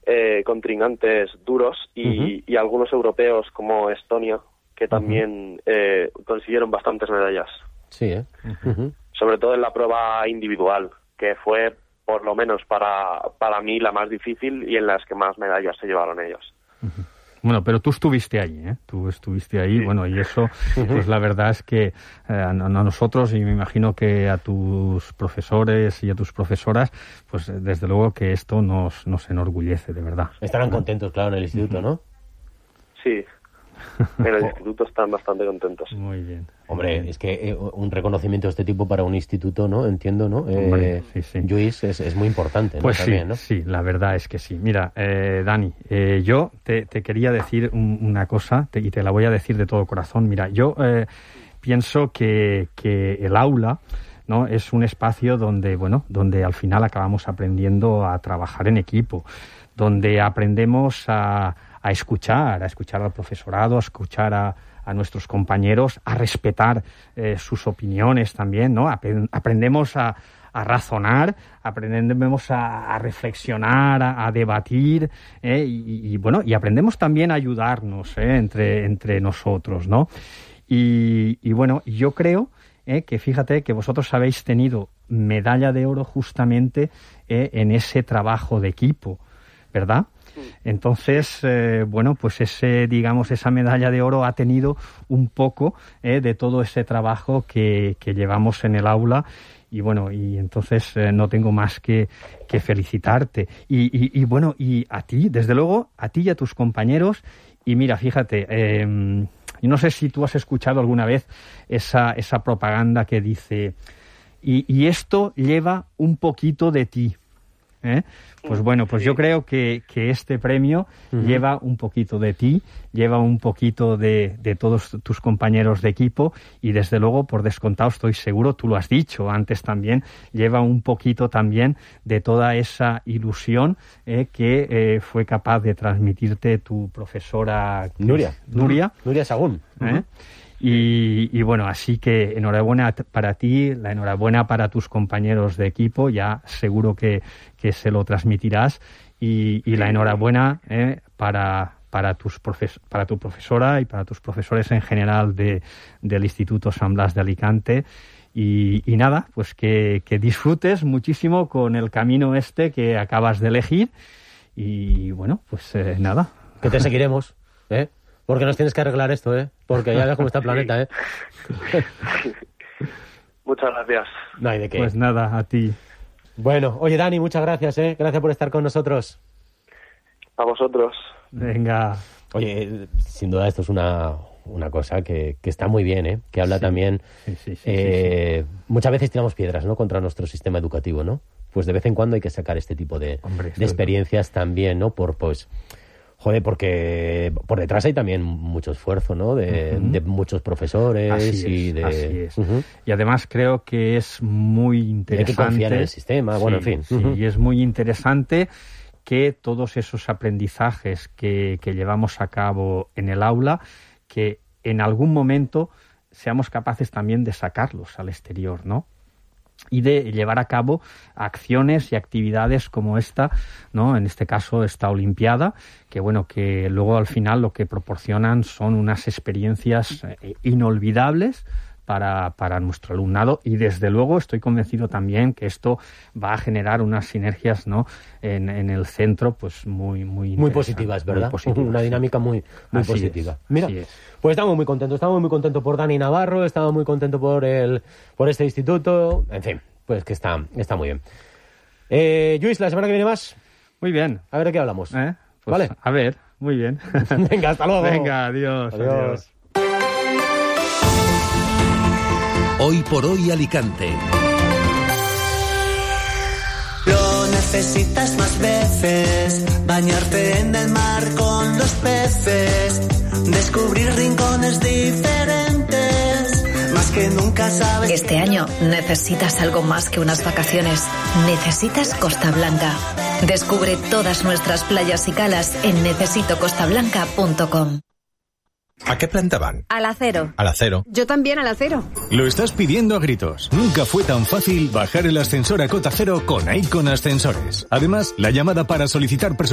contrincantes duros y algunos europeos como Estonia, que también consiguieron bastantes medallas. Sí, Sobre todo en la prueba individual, que fue, por lo menos para mí, la más difícil y en las que más medallas se llevaron ellos. Bueno, pero tú estuviste ahí, ¿eh? Tú estuviste ahí, sí. Bueno, y eso, pues la verdad es que a nosotros, y me imagino que a tus profesores y a tus profesoras, pues desde luego que esto nos enorgullece, de verdad. Estarán contentos, claro, en el instituto, ¿no? Sí, en el instituto están bastante contentos. Muy bien. Hombre, es que un reconocimiento de este tipo para un instituto, ¿no? Entiendo, ¿no? Hombre, sí. Lluís, es muy importante, ¿no? Pues también, sí, ¿no? sí, la verdad es que sí. Mira, Dani, yo te quería decir una cosa, y te la voy a decir de todo corazón. Mira, yo pienso que el aula, ¿no?, es un espacio donde al final acabamos aprendiendo a trabajar en equipo, donde aprendemos a escuchar al profesorado, a escuchar a nuestros compañeros, a respetar sus opiniones también, ¿no? Aprendemos a razonar, aprendemos a reflexionar, a debatir, y aprendemos también a ayudarnos entre nosotros, ¿no? Y bueno, yo creo que fíjate que vosotros habéis tenido medalla de oro justamente en ese trabajo de equipo, ¿verdad? Entonces, pues esa medalla de oro ha tenido un poco de todo ese trabajo que llevamos en el aula, y entonces no tengo más que felicitarte. Y a ti, desde luego, a ti y a tus compañeros. Y mira, fíjate, yo no sé si tú has escuchado alguna vez esa propaganda que dice, y esto lleva un poquito de ti. Pues bueno, pues yo creo que este premio lleva un poquito de ti, lleva un poquito de todos tus compañeros de equipo, y desde luego, por descontado, estoy seguro, tú lo has dicho antes también, lleva un poquito también de toda esa ilusión que fue capaz de transmitirte tu profesora Nuria Sagún. Y bueno, así que enhorabuena para ti, enhorabuena para tus compañeros de equipo, ya seguro que se lo transmitirás, y la enhorabuena para tu profesora y para tus profesores en general del Instituto San Blas de Alicante. Y nada, pues que disfrutes muchísimo con el camino que acabas de elegir, y bueno, pues nada. Que te seguiremos, porque nos tienes que arreglar esto, porque ya ves cómo está el planeta, Muchas gracias. No hay de qué. Pues nada, a ti. Bueno, oye, Dani, muchas gracias, Gracias por estar con nosotros. A vosotros. Venga. Oye, sin duda esto es una cosa que está muy bien, que habla también... Sí. Muchas veces tiramos piedras, ¿no?, contra nuestro sistema educativo, ¿no? Pues de vez en cuando hay que sacar este tipo de experiencias también, ¿no? Porque por detrás hay también mucho esfuerzo, ¿no?, de muchos profesores. Así es. Y además creo que es muy interesante. Hay que confiar en el sistema, en fin. Y es muy interesante que todos esos aprendizajes que llevamos a cabo en el aula, que en algún momento seamos capaces también de sacarlos al exterior, ¿no? Y de llevar a cabo acciones y actividades como esta, ¿no? En este caso, esta Olimpiada, que luego al final lo que proporcionan son unas experiencias inolvidables para nuestro alumnado, y desde luego estoy convencido también que esto va a generar unas sinergias, ¿no?, en el centro, pues muy positivas, ¿verdad? Muy positivas, una dinámica muy positiva. Mira, pues estamos muy contentos por Dani Navarro, estamos muy contentos por este instituto, en fin, pues que está muy bien. Lluís, la semana que viene más. Muy bien. A ver de qué hablamos. Pues, ¿vale? A ver, muy bien. Venga, hasta luego. Venga, adiós. Hoy por hoy Alicante. Lo necesitas más veces, bañarte en el mar con los peces, descubrir rincones diferentes, más que nunca sabes. Este año necesitas algo más que unas vacaciones. Necesitas Costa Blanca. Descubre todas nuestras playas y calas en necesitocostablanca.com. ¿A qué planta van? Al acero. Al acero. Yo también al acero. Lo estás pidiendo a gritos. Nunca fue tan fácil bajar el ascensor a cota cero con Icon Ascensores. Además, la llamada para solicitar